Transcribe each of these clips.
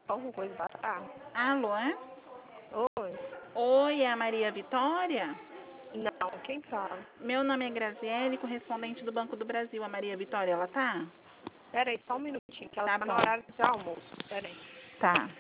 Alguma coisa pra tá? Alô? Oi? Oi, é a Maria Vitória? Não, quem fala? Meu nome é Graziele, correspondente do Banco do Brasil. A Maria Vitória, ela tá? Pera aí, só um minutinho, que ela Tá tá no bom. horário de almoço. Pera aí. Tá.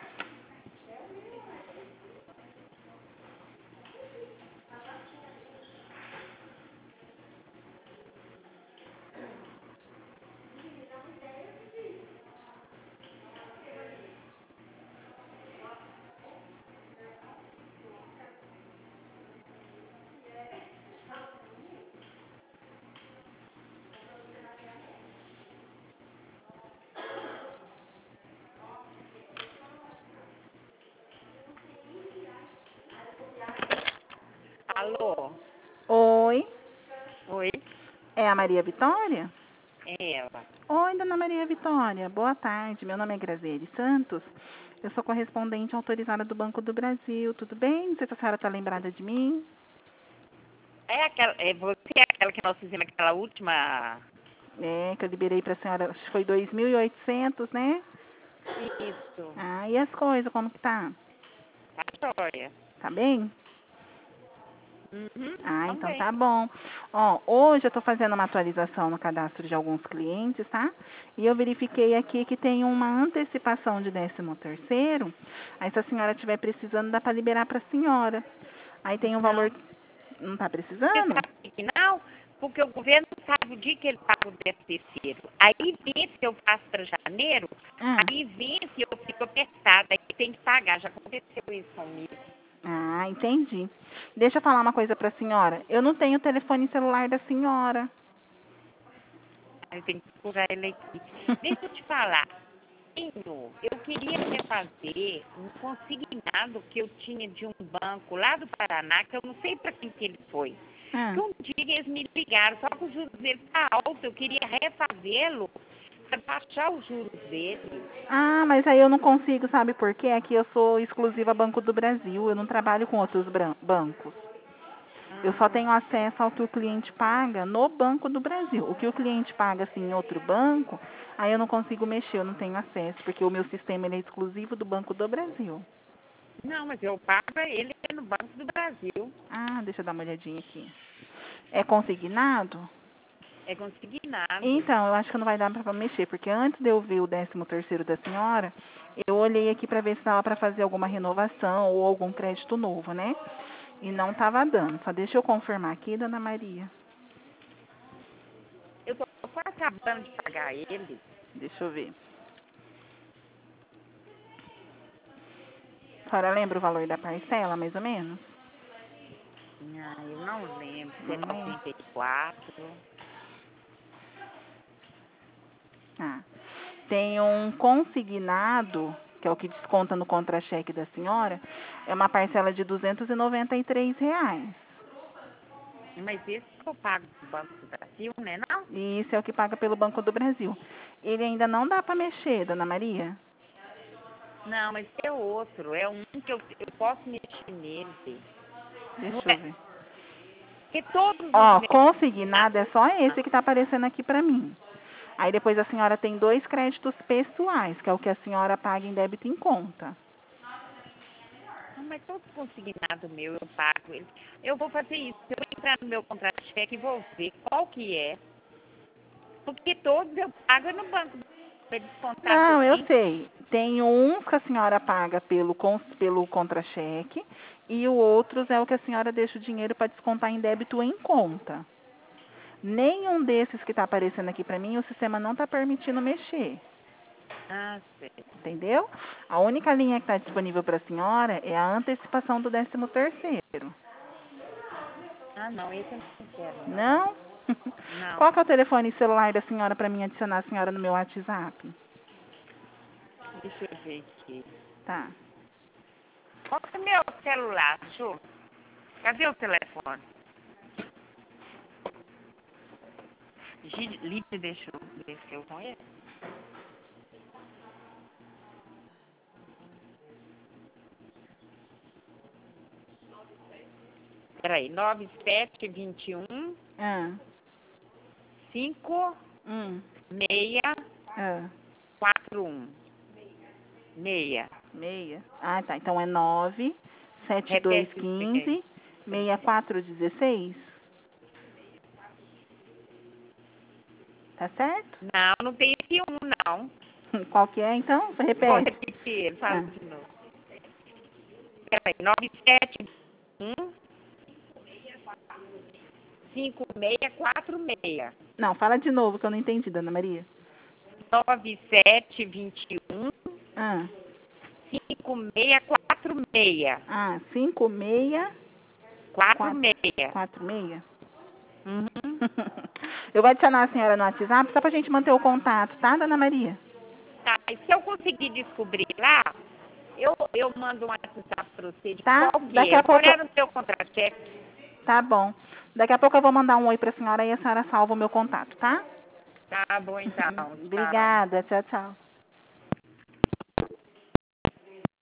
Alô? Oi, Oi? é a Maria Vitória? É ela. Oi, dona Maria Vitória. Boa tarde. Meu nome é Graziele Santos. Eu sou correspondente autorizada do Banco do Brasil. Tudo bem? Não sei se a senhora está lembrada de mim. Você é aquela que nós fizemos aquela última. É, que eu liberei para a senhora, acho que foi 2.800, né? Isso. Ah, e as coisas, como que tá? Tá joia. Tá bem? Uhum. Ah, então Também. tá bom. Ó, hoje eu tô fazendo uma atualização no cadastro de alguns clientes, tá? E eu verifiquei aqui que tem uma antecipação de 13º. Aí se a senhora estiver precisando, dá para liberar para a senhora. Aí tem um valor. Não. Não tá Você precisando? sabe que não? Porque o governo sabe o dia que ele paga o 13º. Aí vence, eu faço para janeiro, Ah, aí vence, eu fico apertada, aí tem que pagar. Já aconteceu isso comigo. ah, entendi. Deixa eu falar uma coisa para a senhora. Eu não tenho o telefone celular da senhora. Aí tem que procurar ele aqui. Deixa eu te falar. Eu queria refazer um consignado que eu tinha de um banco lá do Paraná, que eu não sei para quem que ele foi. Ah. Que um dia eles me ligaram, só que o juros dele está alto, eu queria refazê-lo para baixar os juros dele. Ah, mas aí eu não consigo, sabe por quê? Aqui eu sou exclusiva Banco do Brasil, eu não trabalho com outros bancos. Eu só Ah, tenho acesso ao que o cliente paga no Banco do Brasil. O que o cliente paga assim em outro banco, aí eu não consigo mexer, eu não tenho acesso, porque o meu sistema ele é exclusivo do Banco do Brasil. não, mas eu pago ele no Banco do Brasil. Ah, deixa eu dar uma olhadinha aqui. É consignado? É consignado. Então, eu acho que não vai dar para mexer, porque antes de eu ver o 13º da senhora, eu olhei aqui para ver se dava para fazer alguma renovação ou algum crédito novo, né? E não estava dando. Só deixa eu confirmar aqui, dona Maria. Eu tô só acabando de pagar ele. Deixa eu ver. A senhora lembra o valor da parcela, mais ou menos? Ah, eu não lembro se é Não lembro. 94. Ah. Tem um consignado, que é o que desconta no contra-cheque da senhora, é uma parcela de R$ 293. Mas esse que eu pago do Banco do Brasil, né? Não? E isso é o que paga pelo Banco do Brasil. Ele ainda não dá para mexer, dona Maria? Não, mas é outro. É um que eu posso mexer nele. Não Deixa eu é? ver. Porque todos os Ó, meus. consignado é só esse que está aparecendo aqui para mim. Aí depois a senhora tem 2 créditos pessoais, que é o que a senhora paga em débito em conta. Não, mas todo consignado meu eu pago ele. Eu vou fazer isso. Eu vou entrar no meu contra-cheque e vou ver qual que é. Porque todos eu pago no banco para descontar do Não, eu fim. sei. Tem uns que a senhora paga pelo contra-cheque e o outros é o que a senhora deixa o dinheiro para descontar em débito em conta. Nenhum desses que está aparecendo aqui para mim, o sistema não está permitindo mexer. Ah, certo. Entendeu? A única linha que está disponível para a senhora é a antecipação do 13º. Ah, não, esse eu não quero, não. Não? Não. Qual que é o telefone celular da senhora para mim adicionar a senhora no meu WhatsApp? Deixa eu ver aqui. Tá. Qual que é o meu celular, Ju? Cadê o telefone? Lídia deixou com ele? Peraí, 9721 Ah, 5641. ah. Meia. Meia. Ah, tá. Então é 9, Repete 7215, 6416. Tá certo? Não, não tem esse 1, não. Qual que é, então? Vou Repete. repetir, fala Ah. de novo. Peraí, 971 5646. Não, fala de novo que eu não entendi, Dona Maria. 9721 Ah, 5646. 5646. 46. Uhum. Eu vou adicionar a senhora no WhatsApp só pra gente manter o contato, tá, Dona Maria? Tá, e se eu conseguir descobrir lá, eu mando um WhatsApp pra você de Tá? qual que Daqui é. a Qual pouco. era o seu contra-cheque? Tá bom. Daqui a pouco eu vou mandar um oi pra senhora e a senhora salva o meu contato, tá? Tá bom, então. Tchau. Obrigada. Tchau, tchau.